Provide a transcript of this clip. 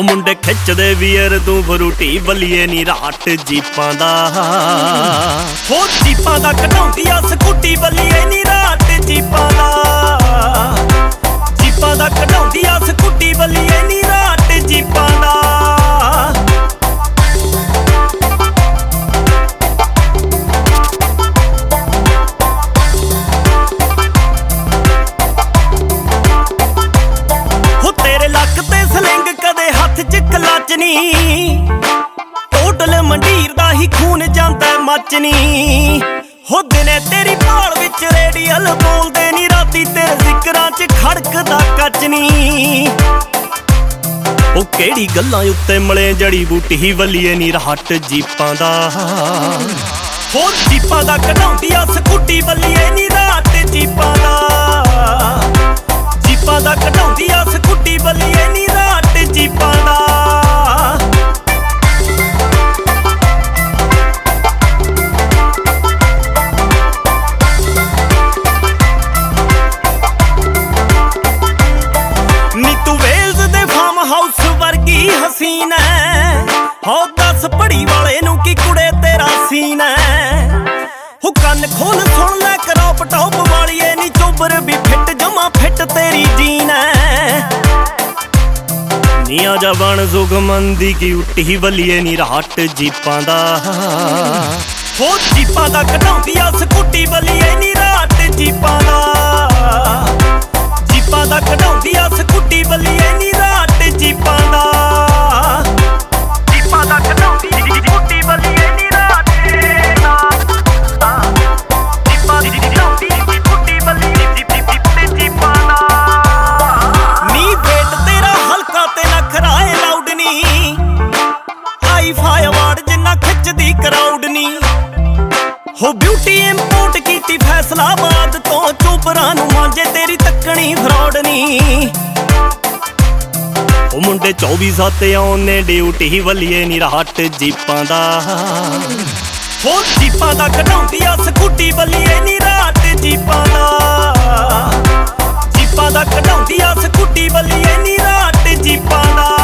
ਮੁੰਡੇ ਖਿੱਚਦੇ ਵੀਰ ਤੂੰ ਫਰੂਟੀ ਬੱਲੀਏ ਨੀ ਰਾਟ ਜੀਪਾਂ ਦਾ ਹੋ ਜੀਪਾਂ ਦਾ ਕਢਾਉਂਦੀ ਆ ਸਕੂਟੀ ਬੱਲੀਏ ਨੀ ਰਾਟ ਜੀਪਾਂ ਦਾ ਜੀਪਾਂ ਦਾ ਕਢਾਉਂਦੀ ਆ ਸਕੂਟੀ ਬੱਲੀਏ ਨੀ ਰਾਟ ਜੀਪਾਂ ਦਾ ਟੋਟਲ ਮੰਡੀਰ ਦਾ ਹੀ ਖੂਨ ਜਾਂਦਾ ਮੱਚਨੀ ਹੋ ਦਿਨੇ ਤੇਰੀ ਭਾਲ ਵਿੱਚ ਰੇਡੀਅਲ ਬੋਲਦੇ ਨੀ ਰਾਤੀ ਤੇਰੇ ਜ਼ਿਕਰਾਂ 'ਚ ਖੜਕਦਾ ਕੱਚਨੀ ਉਹ ਕਿਹੜੀ ਗੱਲਾਂ ਉੱਤੇ ਮਲੇ ਜੜੀ ਬੂਟੀ ਬੱਲੀਏ ਨੀ ਰਾਟ ਜੀਪਾਂ ਦਾ ਹੋ ਜੀਪਾਂ ਦਾ ਕਢਾਉਂਦੀ ਆ ਸਕੂਟੀ ਬੱਲੀਏ ਨੀ ਰਾਟ ਜੀਪਾਂ ਦਾ ਜੀਪਾਂ ਦਾ ਕਢਾਉਂਦੀ ਆ ਸਕੂਟੀ ਬੱਲੀਏ ਨੀ ਰਾਟ ਜੀਪਾਂ ਦਾ ਹਸੀਨ ਹੋ ਦੱਸ ਪੜੀ ਵਾਲੇ ਨੂੰ ਕੀ ਕੁੜੇ ਤੇਰਾ ਸੀਨ ਹੋ ਕੰਨ ਖੋਲ ਸੁਣ ਲੈ ਕਰੋਪ ਟੌਪ ਵਾਲੀਏ ਨੀ ਚੋਬਰ ਵੀ ਫਿੱਟ ਜਮਾ ਫਿੱਟ ਤੇਰੀ ਜੀਨ ਨੀ ਆ ਜਾ ਬਣ ਸੁਖਮੰਦੀ ਕੀ ਉੱਟੀ ਬੱਲੀਏ ਨੀ ਰਾਟ ਜੀਪਾਂ ਦਾ ਹੋ ਜੀਪਾਂ ਦਾ ਕਢਾਉਂਦੀ ਆ ਸਕੂਟੀ ਬੱਲੀਏ ਨੀ ਰਾਟ ਜੀਪਾਂ ਦਾ ਜੀਪਾਂ ਦਾ ਕਢਾਉਂਦੀ ਆ ਸਕੂਟੀ ਬੱਲੀਏ ਨੀ ਰਾਟ ਜੀਪਾਂ ਦਾ ਹੋ ਬਿਊਟੀ ਇੰਪੋਰਟ ਕੀਤੀ ਫੈਸਲਾਬਾਦ ਤੋਂ ਚੋਪਰਾਂ ਨੂੰ ਮਾਂਜੇ ਤੇਰੀ ਤੱਕਣੀ ਫਰੌਡ ਨੀ ਉਹ ਮੁੰਡੇ 24/7 ਆਉਨੇ ਡਿਊਟੀ ਬੱਲੀਏ ਨੀ ਰਾਟ ਜੀਪਾਂ ਦਾ ਹੋ ਜੀਪਾਂ ਦਾ ਕਢਾਉਂਦੀ ਆ ਸਕੂਟੀ ਬੱਲੀਏ ਨੀ ਰਾਟ ਜੀਪਾਂ ਦਾ ਜੀਪਾਂ ਦਾ ਕਢਾਉਂਦੀ ਆ ਸਕੂਟੀ ਬੱਲੀਏ ਨੀ ਰਾਟ ਜੀਪਾਂ ਦਾ